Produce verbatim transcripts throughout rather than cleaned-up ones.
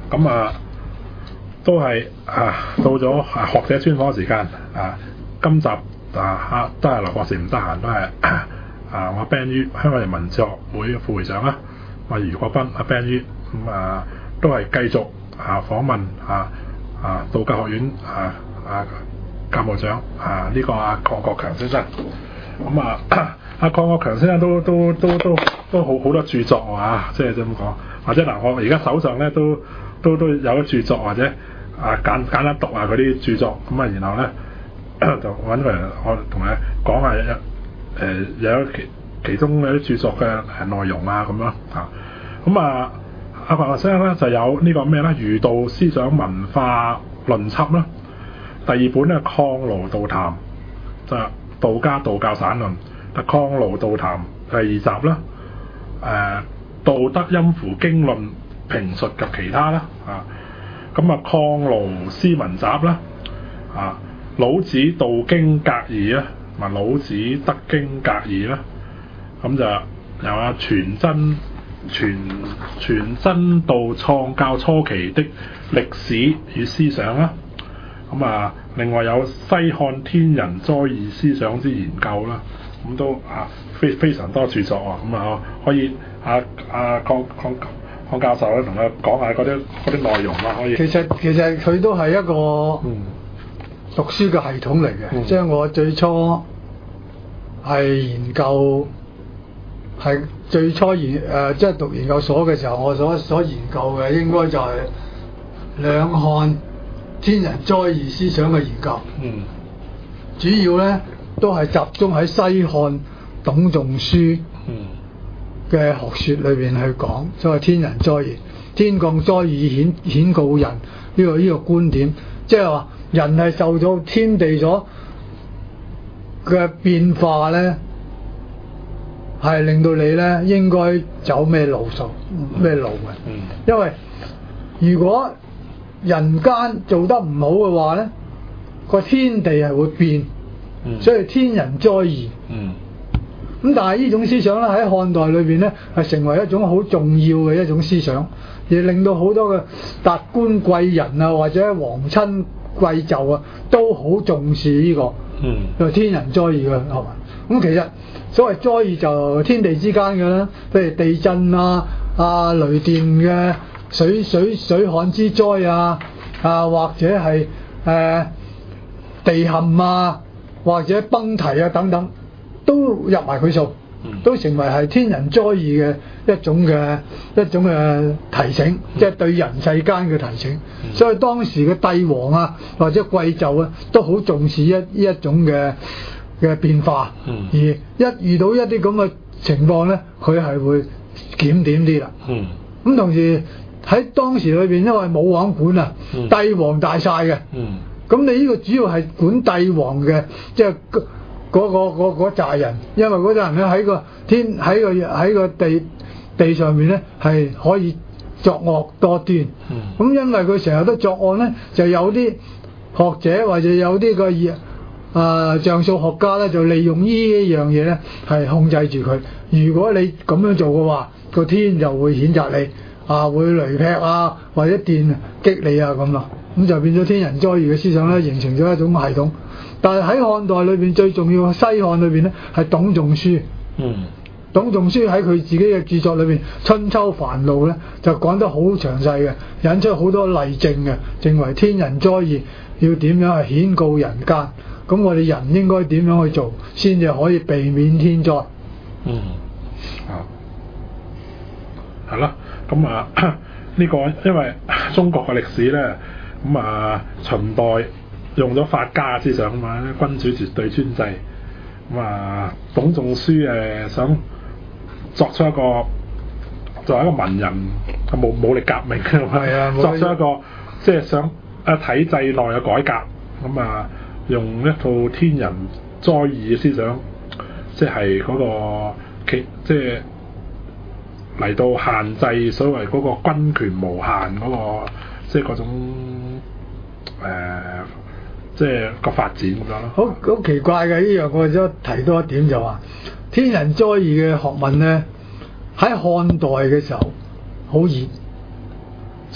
咁啊都係啊到咗啊學者專訪時間啊，今集啊都係劉博士唔得閒，都係啊我 Ben 於香港人民哲學會副會長啦，啊余國斌阿 Ben 於咁啊都係繼續啊訪問啊啊道教學院啊啊教務長啊呢、這個阿鄺國強先生。咁啊阿鄺國強先生都都都都都好好多著作啊，即係咁講，或者嗱我而家手上咧都都都有啲著作，或者啊簡簡單讀下嗰啲著作，咁啊然後咧就揾個人我同你講下一誒有其其中有啲著作嘅內容啊咁樣啊。咁啊阿鄺國強先生咧就有呢個咩咧《儒道思想文化論輯》啦，第二本咧《抗奴道談》就道家道教散論，就《抗奴道談》第二集啦，誒、呃、道德陰符經論評述及其他啦，啊咁啊《抗奴斯文集》啦，啊老子道經格義啦，同埋老子德經格義啦，咁就有啊全真全全真道創教初期的歷史與思想啦，咁啊另外有西漢天人哉義思想之研究啦，咁都啊非非常多著作啊，咁啊可以啊啊鄺鄺鄺教授咧同佢講下嗰啲嗰啲內容啦，可以。 其實其實佢都係一個嗯讀書嘅系統嚟嘅，即係、嗯、我最初係研究係最初研誒即係讀研究所嘅時候，我所所研究嘅應該就係兩漢天人哉義思想嘅研究， 嗯，主要咧都係集中喺西漢董仲舒嘅學說裏邊去講，所謂天人哉義，天降哉義顯顯告人呢、這個呢、這個觀點，即係話人係受到天地所嘅變化咧，係令到你咧應該走咩路數咩路嘅， 嗯， 因為如果人間做得唔好嘅話咧，個天地係會變，嗯、所以天人哉義。嗯。咁但係呢種思想咧喺漢代裏邊咧係成為一種好重要嘅一種思想，而令到好多嘅達官貴人啊或者皇親貴胄啊都好重視呢、這個，嗯，就天人哉義嘅係嘛。咁其實所謂哉義就天地之間嘅啦，譬如地震啊、啊雷電嘅水水水旱之災啊，啊或者係誒、呃、地陷啊，或者崩堤啊等等，都入埋佢數，都成為係天人哉義嘅一種嘅一種嘅提醒，即係對人世間嘅提醒。所以當時嘅帝王啊或者貴胄啊都好重視一呢一種嘅嘅變化，而一遇到一啲咁嘅情況咧，佢係會檢點啲啦。咁同時喺當時裏邊，因為冇王管啊，帝王大晒嘅，咁你呢個主要係管帝王嘅，即係。嗰、那個嗰嗰扎人，因為嗰扎人咧喺個天喺個喺個地地上面咧係可以作惡多端，咁、嗯、因為佢成日都作案咧，就有啲學者或者有啲個啊象數學家咧就利用呢一樣嘢咧係控制住佢。如果你咁樣做嘅話，個天就會譴責你啊，會雷劈啊，或者電擊你啊咁咯，咁就變咗天人哉義嘅思想咧，形成咗一種系統。但係喺漢代裏邊最重要，西漢裏邊咧係董仲舒。嗯，董仲舒喺佢自己嘅著作裏邊《春秋繁露》咧就講得好詳細嘅，引出好多例證嘅，認為天人哉義要點樣去顯告人間，咁我哋人應該點樣去做，先至可以避免天災。嗯， 啊，係啦，咁啊呢個因為中國嘅歷史咧，咁啊秦代。用咗法家思想啊嘛，君主絕對專制。咁啊，董仲舒誒想作出一個作為一個文人嘅武武力革命啊，作出一個即係想啊體制內嘅改革。咁啊，用一套天人哉義嘅思想，即係嗰個其即係嚟到限制所謂嗰個君權無限嗰個，即係嗰種誒。即係個發展咁樣咯。 好好奇怪嘅呢樣，我都提多一點就話，天人哉義嘅學問咧，喺漢代嘅時候好熱，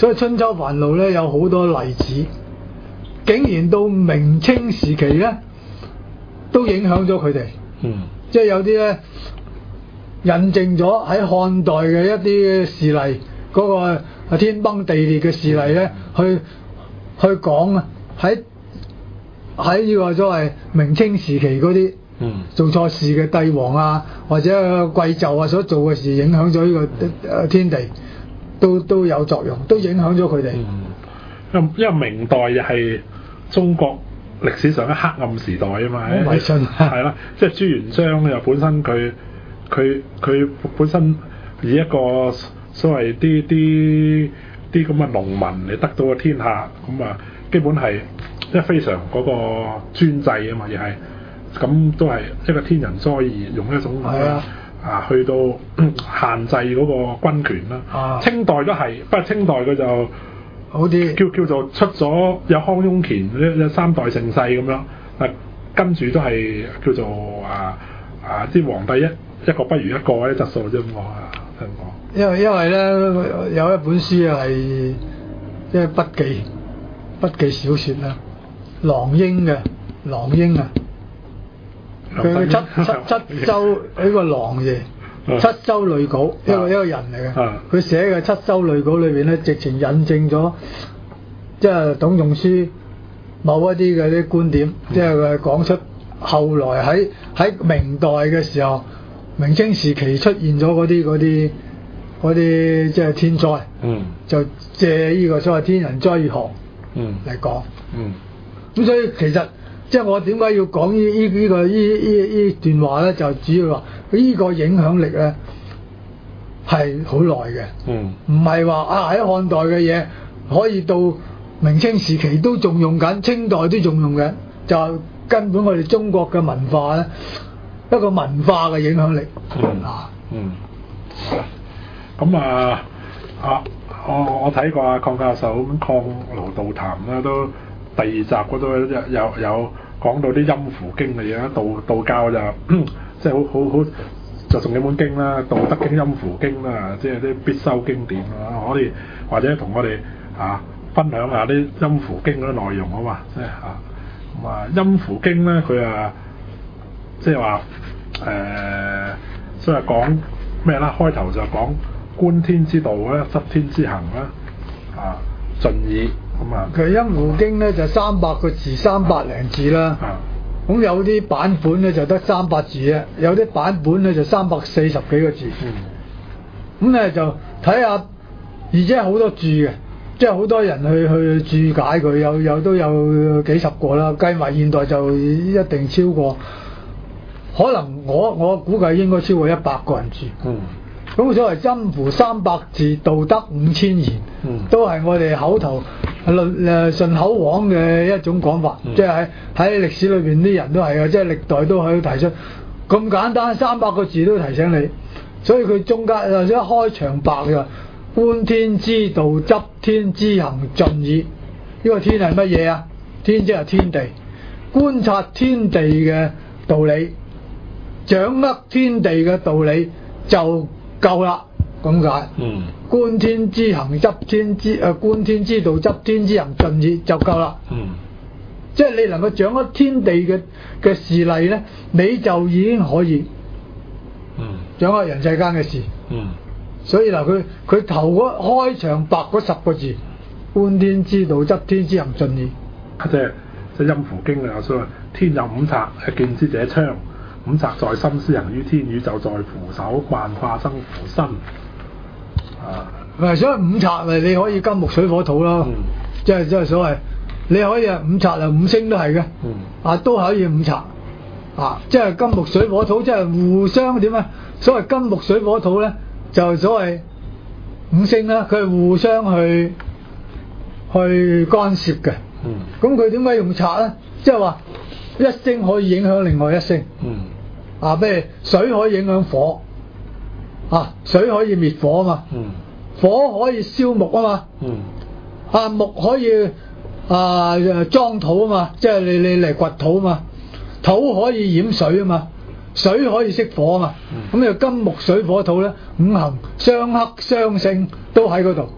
所以春秋繁露咧有好多例子，竟然到明清時期咧都影響咗佢哋。 嗯， 即係有啲咧印證咗喺漢代嘅一啲事例，嗰、個天崩地裂嘅事例咧，去去講啊，喺喺呢個所謂明清時期嗰啲做錯事嘅帝王啊，或者貴胄啊所做嘅事，影響咗呢個誒天地，都都有作用，都影響咗佢哋。 因因為明代又係中國歷史上嘅黑暗時代啊嘛， 迷信係啦，即係朱元璋又本身佢佢佢本身以一個所謂啲啲啲咁嘅農民嚟得到個天下，咁啊基本係即係非常嗰個專制啊嘛，亦係咁都係一個天人災異，用一種啊啊去到限制嗰個軍權啦。 啊、 清代都係，不過清代佢就好啲， 叫叫做出咗有康雍乾呢三代盛世咁樣，啊跟住都係叫做啊啊啲皇帝一一個不如一個啲質素啫嘛，聽講。 因為因為咧有一本書係即係筆記筆記小説啦，郎英嘅郎英啊，佢嘅七七七州呢個郎爺。七州類稿，一個一個人嚟嘅，佢寫嘅七州類稿裏邊咧，直情引證咗即係董仲舒某一啲嘅啲觀點，即係佢講出後來喺喺明代嘅時候，明清時期出現咗嗰啲嗰啲嗰啲即係天災， 嗯、 就借呢個所謂天人災學嚟講。咁、 嗯嗯、所以其實即係我點解要講呢呢呢個呢呢呢段話咧？就主要話呢個影響力咧係好耐嘅，唔係話啊喺漢代嘅嘢可以到明清時期都仲用緊，清代都仲用緊，就根本我哋中國嘅文化咧一個文化嘅影響力。 嗯嗯，咁啊啊我我睇過阿鄺教授咁《抗勞道談》啦，都第二集嗰度有有有講到啲陰符經嘅嘢啦，道道教就即係好好好就仲有本經啦，《道德經》《陰符經》啦，即係啲必修經典啦，可以或者同我哋啊分享下啲陰符經嗰啲內容啊嘛，即係啊咁啊陰符經咧佢啊即係話誒，所以講咩啦？開頭就講觀天之道咧，執天之行啦，啊盡矣咁啊。 佢陰符經咧就三百個字，三百零字啦。咁、啊、有啲版本咧就得三百字啫，有啲版本咧就三百四十幾個字。咁咧、嗯、就睇下，而且好多注嘅，即係好多人去去注解佢，有有都有幾十個啦，計埋現代就一定超過。可能我我估計應該超過一百個人住。嗯。咁所謂陰符三百字，道德五千言，嗯、都係我哋口頭論誒順口簧嘅一種講法。嗯、即係喺喺歷史裏邊啲人都係啊，即係歷代都喺度提出咁簡單三百個字都提醒你。所以佢中間誒一開場白嘅觀天之道，執天之行，盡矣。呢個天係乜嘢啊？天即係天地，觀察天地嘅道理。掌握天地嘅道理就夠啦，咁解。嗯。觀天之行，執天之誒、呃、觀天之道，執天之行，盡矣就夠啦。嗯。即係你能夠掌握天地嘅嘅事例咧，你就已經可以。嗯。掌握人世間嘅事。嗯。所以嗱，佢佢頭嗰開場白嗰十個字，觀天之道，執天之行，盡矣。 即係即係陰符經啊，所謂天有五策，見之者昌。五策在心，施行於天；宇宙在扶手，萬化生扶身。啊， 嗱，所謂五策咪你可以金木水火土咯，嗯、即係即係所謂你可以啊五策啊五星都係嘅，嗯、啊都可以五策啊，即係金木水火土，即係互相點啊？所謂金木水火土咧，就所謂五星啦，佢係互相去去干涉嘅。咁佢點解用策咧？即係話。一星可以影響另外一星，嗯、啊，譬如水可以影響火，啊，水可以滅火啊嘛，嗯、火可以燒木啊嘛，嗯、啊木可以啊裝土啊嘛，即係你你嚟掘土啊嘛，土可以淹水啊嘛，水可以熄火啊嘛，咁你、嗯、金木水火土咧五行相克相勝都喺嗰度，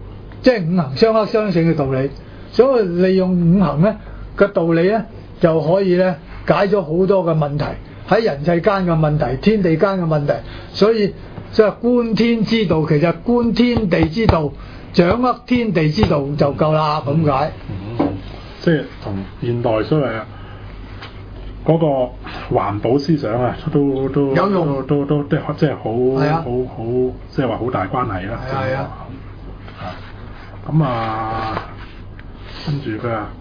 即係五行相克相勝嘅道理。所以利用五行咧嘅道理咧，就可以咧解咗好多嘅問題，喺人世間嘅問題、天地間嘅問題。所以即係觀天之道，其實觀天地之道、掌握天地之道就夠啦咁解。 嗯，即係同現代所謂嗰個環保思想啊，都都有用， 都都都即係好係啊， 好好即係話好大關係啦。 係啊， 啊，咁啊，跟住佢啊，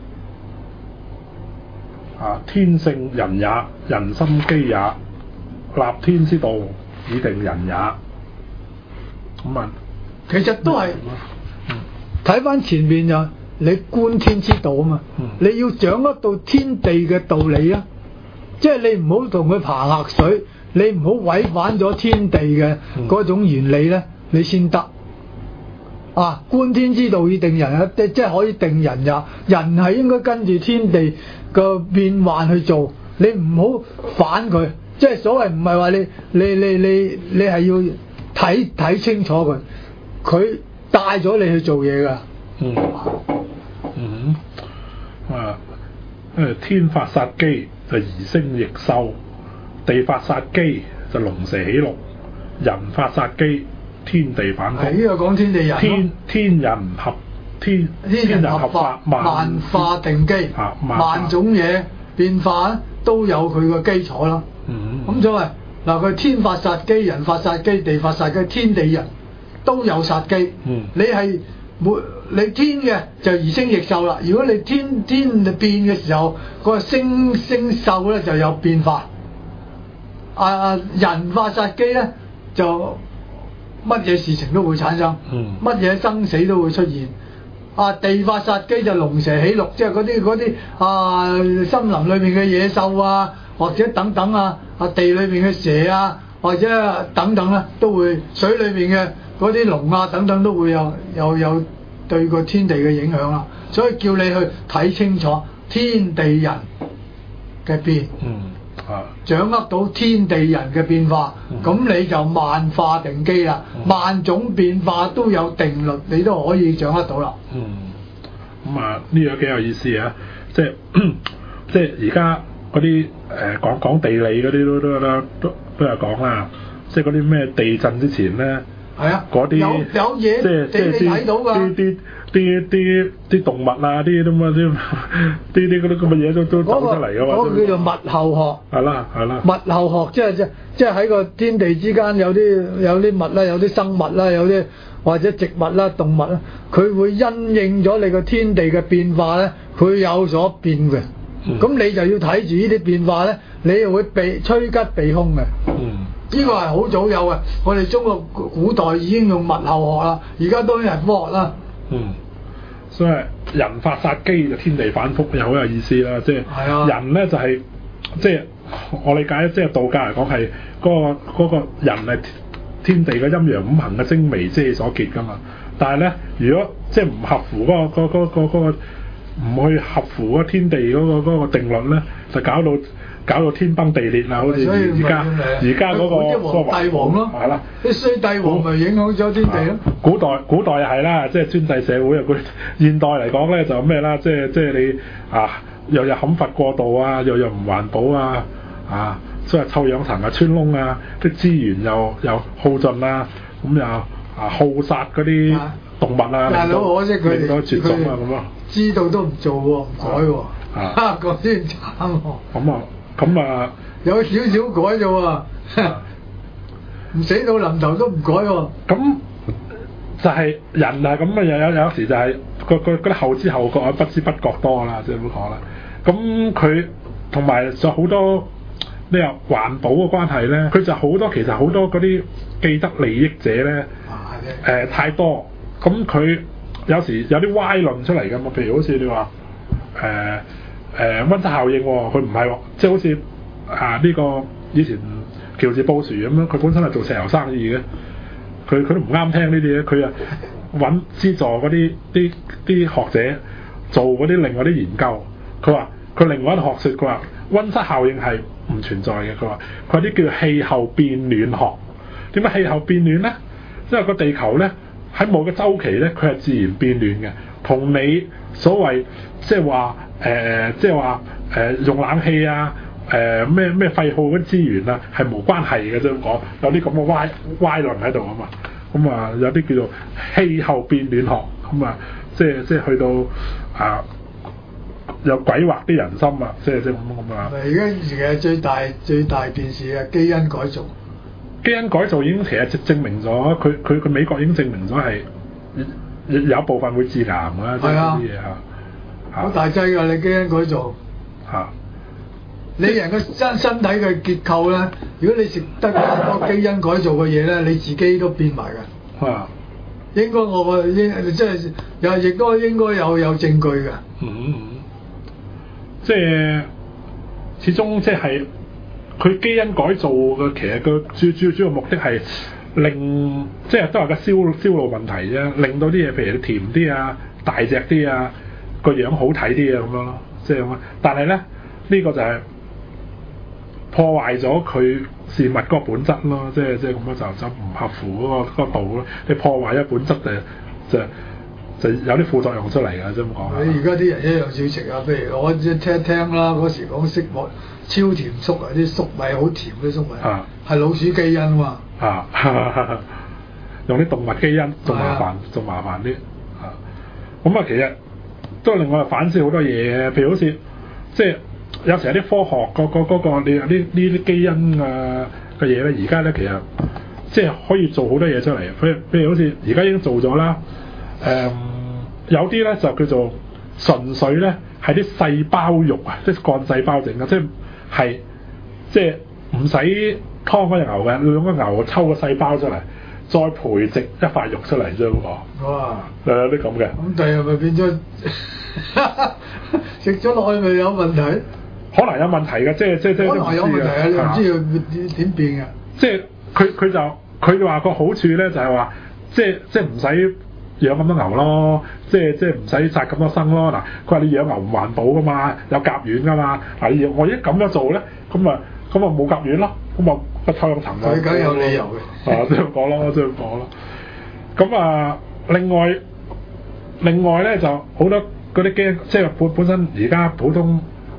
啊天性人也，人心機也，立天之道以定人也。咁啊， 其實都係睇翻前面就你觀天之道啊嘛， 嗯、 你要掌握到天地嘅道理啊，即係你唔好同佢爬下水，你唔好違反咗天地嘅嗰種原理咧，你先得。啊，觀天之道以定人啊，即係可以定人也。人係應該跟住天地嘅變幻去做，你唔好反佢。即係所謂唔係話你你你你你係要睇睇清楚佢，佢帶咗你去做嘢㗎。 嗯嗯啊，誒天發殺機就移星易獸，地發殺機就龍蛇起鹿，人發殺機天地反覆。 呢個講天地人。 天天人合天天人合法，萬化定機， 啊、 萬種嘢變化都有佢個基礎啦。 嗯， 咁所謂嗱，佢天發殺機，人發殺機，地發殺機，天地人都有殺機。 嗯， 你係沒你天嘅就移星易獸啦。如果你天天變嘅時候，個星星獸咧就有變化。啊，人發殺機咧就乜嘢事情都會產生，乜嘢、嗯、生死都會出現。啊，地發殺機就龍蛇起鹿，即係嗰啲嗰啲啊森林裏面嘅野獸啊，或者等等啊，啊地裏面嘅蛇啊，或者等等咧、啊，都會水裏面嘅嗰啲龍啊等等都會有有有對個天地嘅影響啦。所以叫你去睇清楚天地人嘅變。嗯。啊、掌握到天地人嘅變化，咁、嗯、你就萬化定機啦。嗯、萬種變化都有定律，你都可以掌握到啦。 嗯，咁啊呢樣幾有意思啊！即係即係而家嗰啲誒講講地理嗰啲都都都都都有講啦。即係嗰啲咩地震之前咧，係啊，嗰啲有有嘢即係即係你睇到㗎。啲啲啲啲啲動物啊，啲咁啊啲啲啲嗰啲咁嘅嘢都都走出嚟㗎嘛。嗰個叫做物候學。係啦係啦。物候學即係即即係喺個天地之間有啲有啲物啦，有啲生物啦，有啲或者植物啦、動物啦，佢會因應咗你個天地嘅變化咧，佢有所變嘅。咁、嗯、你就要睇住呢啲變化咧，你又會避趨吉避凶嘅。嗯。呢個係好早有嘅，我哋中國古代已經用物候學啦，而家當然係科學啦。嗯。所以人發殺機就天地反覆又好有意思啦，即係人咧就係即係我理解，即係道家嚟講係嗰個嗰個人係天地嘅陰陽五行嘅精微之氣所結噶嘛。但係咧，如果即係唔合乎嗰個嗰嗰嗰嗰個唔去合乎嗰天地嗰個嗰個定律咧，就搞到搞到天崩地裂啦，好似而家而家嗰個嗰個皇帝王咯，係啦，啲衰帝王咪影響咗天地咯。古代古代又係啦，即係專制社會啊！佢現代嚟講咧就咩啦？即係即係你啊，又有砍伐過度啊，又又唔環保啊，啊，所謂臭氧層啊、穿窿啊，啲資源又又耗盡啊，咁又啊耗殺嗰啲動物啊，令到令到絕種啊咁咯。知道都唔做喎，唔改喎，啊，咁先慘喎。咁啊〜咁啊，有少少改啫喎，唔死到臨頭都唔改喎。咁就係人啊，咁啊有有有時就係個個嗰啲後知後覺啊，不知不覺多啦，即係咁講啦。咁佢同埋就好多你話環保嘅關係咧，佢就好多其實好多嗰啲既得利益者咧，誒、呃、太多。咁佢有時有啲歪論出嚟㗎嘛，譬如好似你話誒。呃誒溫室效應喎、哦，佢唔係喎，即係好似啊呢、呢個以前喬治布殊咁樣，佢本身係做石油生意嘅，佢佢都唔啱聽呢啲嘢，佢啊揾資助嗰啲啲啲學者做嗰啲另外啲研究，佢話佢另外一個學説，佢話溫室效應係唔存在嘅，佢話佢啲叫氣候變暖學。點解氣候變暖咧？因為個地球咧喺某個週期咧，佢係自然變暖嘅，同你所謂即係話誒，即係話誒用冷氣啊，誒咩咩廢耗嗰啲資源啊，係無關係嘅啫。咁講有啲咁嘅歪歪論喺度啊嘛。咁啊有啲叫做氣候變暖學，咁啊即係即係去到啊有鬼惑啲人心啊，即係即係咁咁啊。 而家其實最大最大件事嘅基因改造。 基因改造已經其實證明咗，佢佢佢美國已經證明咗係有一部分會致癌㗎，即係呢啲嘢嚇。 好大劑㗎！你基因改造嚇，啊、 你人個身身體嘅結構咧，如果你食得咁多基因改造嘅嘢咧，你自己都變埋㗎。啊，應該我個應即係又亦都應該有有證據㗎。 嗯嗯，即係始終即係。佢基因改造嘅其實個主主主要目的係令即係都係個銷銷路問題啫，令到啲嘢譬如甜啲啊、大隻啲啊、個樣好睇啲啊咁樣咯，即係咁啊。但係咧呢、呢個就係破壞咗佢事物嗰個本質咯，即係即係咁樣就就唔合乎嗰、嗰個嗰個度咯。你破壞咗本質就就就有啲副作用出嚟㗎，即係咁講。 你而家啲人一樣少食啊，譬如我聽聽啦，嗰時講食物。超甜粟啊！啲粟米好甜嘅粟米，係、啊、老鼠基因啊嘛。啊， 用啲動物基因仲麻煩，仲、啊、麻煩啲。啊，咁啊，其實都令我反思好多嘢嘅，譬如好似即係有時有啲科學個個嗰個你呢呢啲基因啊嘅嘢咧，而家咧其實即係可以做好多嘢出嚟。譬如譬如好似而家已經做咗啦，誒、嗯、有啲咧就叫做純粹咧係啲細胞肉啊，即係幹細胞整嘅，即係。係即係唔使劏嗰隻牛嘅，用個牛抽個細胞出嚟，再培植一塊肉出嚟啫喎。哇！有啲咁嘅。 咁第日咪變咗食咗落去咪有問題？ 可能有問題嘅，即係即係即係。可能有問題啊！你唔知佢點變嘅。即係佢佢就佢話個好處咧，就係話即係即係唔使養咁多牛咯，即係即係唔使殺咁多生咯。嗱，佢話你養牛唔環保噶嘛，有甲烷噶嘛。嗱，你我一咁樣做咧，咁啊咁啊冇甲烷咯，咁啊個臭氧層佢梗有理由嘅。 啊，即係咁講咯，即係咁講咯。咁啊，另外另外咧就好多嗰啲基因，即係本本身而家普通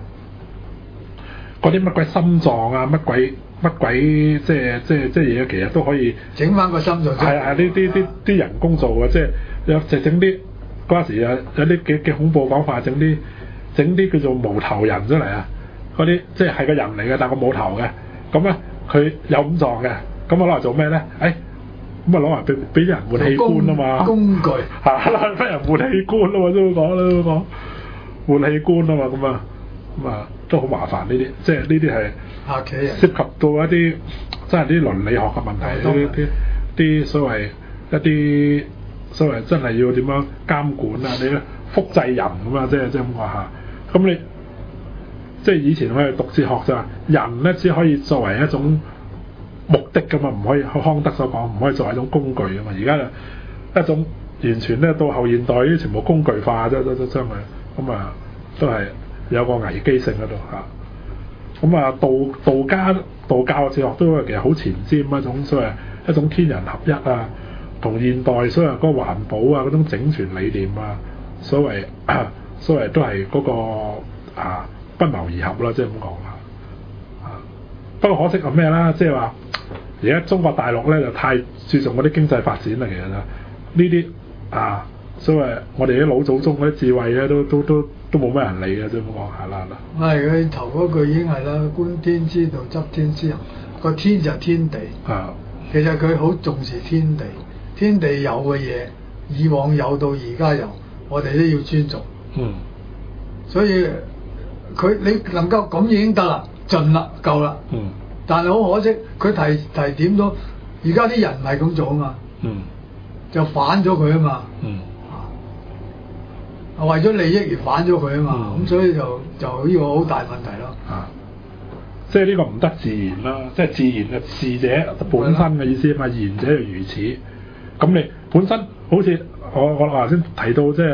嗰啲乜鬼心臟啊，乜鬼乜鬼即係即係即係嘢，其實都可以整翻個心臟。 係係呢啲啲啲人工做嘅，即係有就整啲嗰陣時有有啲幾幾恐怖講法，整啲整啲叫做無頭人出嚟啊！嗰啲即係係個人嚟嘅，但係個冇頭嘅，咁咧佢有五臟嘅，咁啊攞嚟做咩咧？誒咁啊攞嚟俾俾人換器官啊嘛！ 工具嚇攞嚟俾人換器官啊嘛，都講啦都講換器官啊嘛，咁啊咁啊都好麻煩呢啲，即係呢啲係涉及到一啲真係啲倫理學嘅問題，啲啲啲所謂一啲所謂真係要點樣監管啊？你咧複製人咁啊，即係即係咁話嚇，咁你。即係以前我哋讀哲學就話人咧只可以作為一種目的㗎嘛，唔可以康德所講唔可以作為一種工具㗎嘛。而家就一種完全咧到後現代啲全部工具化，即係都都將佢咁啊，都係有個危機性喺度嚇。咁啊道道家道教嘅哲學都其實好前瞻一種所謂一種天人合一啊，同現代所謂嗰個環保啊嗰種整全理念啊，所謂所謂都係嗰、嗰個啊。不謀而合啦，即係咁講啦。啊，不過可惜係咩啦？即係話而家中國大陸咧就太注重嗰啲經濟發展啦，其實啦，呢啲啊，所謂我哋啲老祖宗嗰啲智慧咧，都都都都冇乜人理嘅，即係咁講係啦。 係佢頭嗰句已經係啦，觀天之道，執天之行。個天就係天地。啊。其實佢好重視天地，天地有嘅嘢，以往有到而家有，我哋都要尊重。嗯。所以。佢你能夠咁已經得啦，盡啦，夠啦。嗯。但係好可惜，佢提提點咗，而家啲人唔係咁做啊嘛。嗯。就反咗佢啊嘛。嗯。啊。為咗利益而反咗佢啊嘛，咁、嗯、所以就就呢個好大問題咯。啊。 即係呢個唔得自然啦，即係自然嘅事者本身嘅意思嘛，言者就如此。咁你本身好似我我頭先提到即係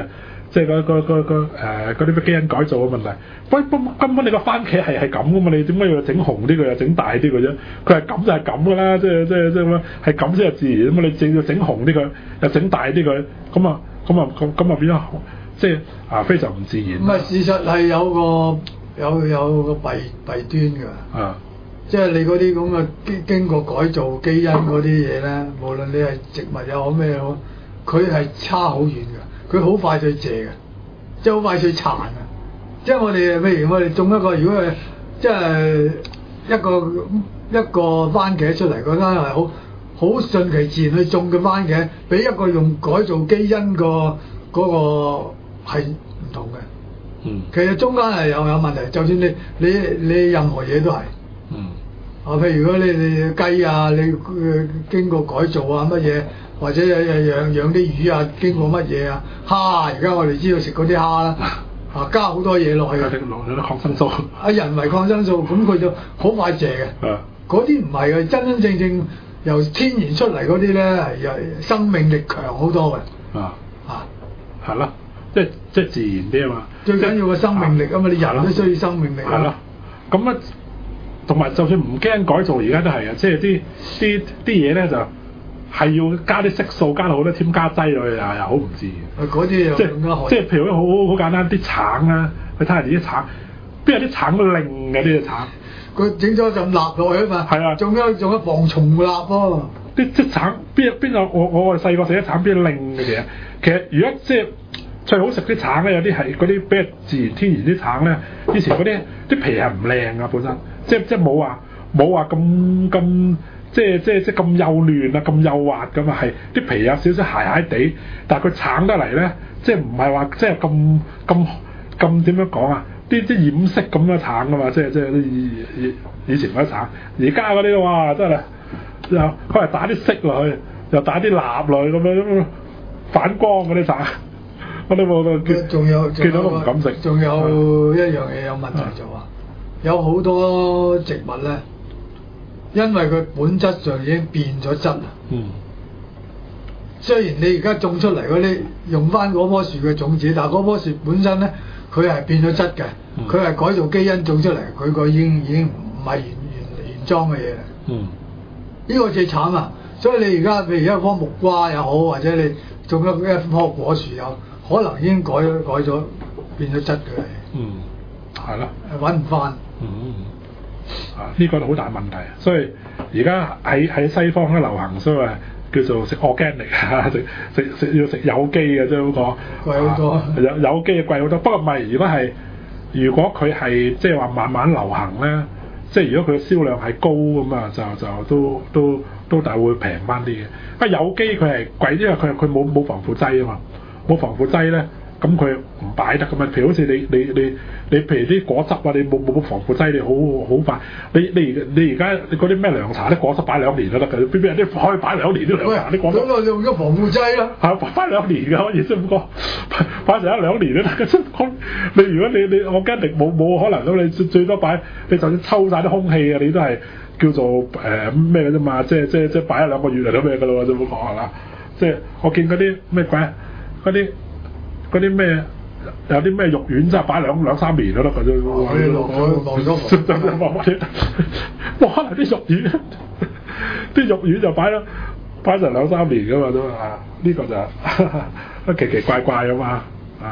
即係嗰嗰嗰嗰誒嗰啲咩基因改造嘅問題。喂，根根本你個番茄係係咁噶嘛？你點解要整紅啲佢又整大啲佢啫？佢係咁就係咁噶啦，即係即係即係咁樣係咁先係自然啊嘛！你整要整紅啲佢又整大啲佢，咁啊咁啊咁咁啊變咗即係啊非常唔自然。 唔係事實係有個有有個弊弊端㗎。啊。即係你嗰啲咁嘅經經過改造基因嗰啲嘢咧，無論你係植物又好咩好，佢係差好遠㗎，佢好快脆謝嘅，即係好快脆殘啊！即係我哋譬如我哋種一個，如果係即係一個一個番茄出嚟，嗰間係好好順其自然去種嘅番茄，比一個用改造基因個嗰個係唔同嘅。嗯。其實中間係有有問題，就算你你你任何嘢都係。嗯。啊，譬如如果你你雞啊，你誒、呃、經過改造啊乜嘢，或者有有養養啲魚啊，經過乜嘢啊，蝦而家我哋知道食嗰啲蝦啦，啊加好多嘢落去， 落咗啲抗生素， 啊人為抗生素，咁佢就好快謝嘅。啊，嗰啲唔係嘅，真真正正由天然出嚟嗰啲咧係有生命力強好多嘅。啊啊， 係咯，即係即係自然啲啊嘛。 最緊要個生命力啊嘛，你人都需要生命力。 係咯，咁啊。同埋就算唔驚改造，而家都係啊，即係啲啲啲嘢咧就係要加啲色素，加到好多添加劑落去，又又好唔自然。 嗰啲又即係即係譬如好好簡單啲橙啊，你睇下啲橙，邊有啲橙靚嘅啲橙？ 佢整咗陣蠟落去啊嘛。係啊，仲有仲有防蟲蠟喎。 啲啲橙邊有邊有我我哋細個食啲橙邊靚嘅嘢？其實如果即係最好食啲橙咧，有啲係嗰啲比較自然天然啲橙咧，以前嗰啲啲皮係唔靚啊本身。即即冇話冇話咁咁即即即咁幼嫩啊咁幼滑咁啊，係啲皮有少少鞋鞋地，但係佢橙得嚟咧，即唔係話即係咁咁咁點樣講啊？啲啲染色咁嘅橙噶嘛，即即以以以前嗰啲橙，而家嗰啲哇真係又佢係打啲色落去，又打啲蠟落去咁樣反光嗰啲橙，我都冇到仲有見到都唔敢食。 仲有一樣嘢有問題就話。有好多植物咧，因為佢本質上已經變咗質啦。嗯。雖然你而家種出嚟嗰啲用翻嗰棵樹嘅種子，但係嗰棵樹本身咧，佢係變咗質嘅。佢係、嗯、改造基因種出嚟，佢個已經已經唔係原原原裝嘅嘢啦。嗯。呢個最慘啊！所以你而家譬如一棵木瓜又好，或者你種一一棵果樹又好，可能已經改改咗變咗質嘅。嗯。係咯。揾唔翻。嗯，啊呢、這個好大問題，所以而家喺喺西方咧流行所謂叫做食 organic 啊，食食食要食有機嘅即係嗰個貴好多，有有機嘅貴好多。不過唔係，如果係如果佢係即係話慢慢流行咧，即係如果佢嘅銷量係高咁啊，就就都都都大會平翻啲嘅。啊有機佢係貴，因為佢佢冇冇防腐劑啊嘛，冇防腐劑咧。咁佢唔擺得噶嘛？譬如好似你你你你譬如啲果汁啊，你冇冇防腐劑，你好好快。你你你而家你嗰啲咩涼茶啲果汁擺兩年都得㗎，邊邊有啲可以擺兩年啲涼茶啲果汁？咁我用咗防腐劑啦。係擺兩年㗎，可以先咁講，擺成一兩年都得㗎。你如果你你我驚力冇冇可能咁，你最多擺你就算抽晒啲空氣啊，你都係叫做誒咩嘅啫嘛？即係即係即係擺一兩個月嚟都咩㗎啦喎？就咁講係嘛？即係我見嗰啲咩鬼嗰啲。嗰啲咩有啲咩肉丸真係擺兩兩三年都得㗎啫，哇！落咗落咗，真係冇乜嘢。哇！可能啲肉丸，啲肉丸就擺咗擺成兩三年㗎嘛都啊，呢、這個就都奇奇怪怪㗎嘛啊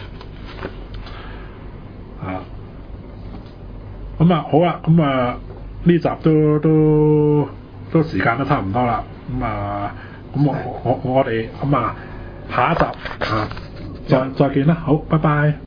啊！咁啊好啊，咁啊呢集都都都時間都差唔多啦，咁啊咁我我我哋咁啊下一集啊。再再見啦，好，拜拜。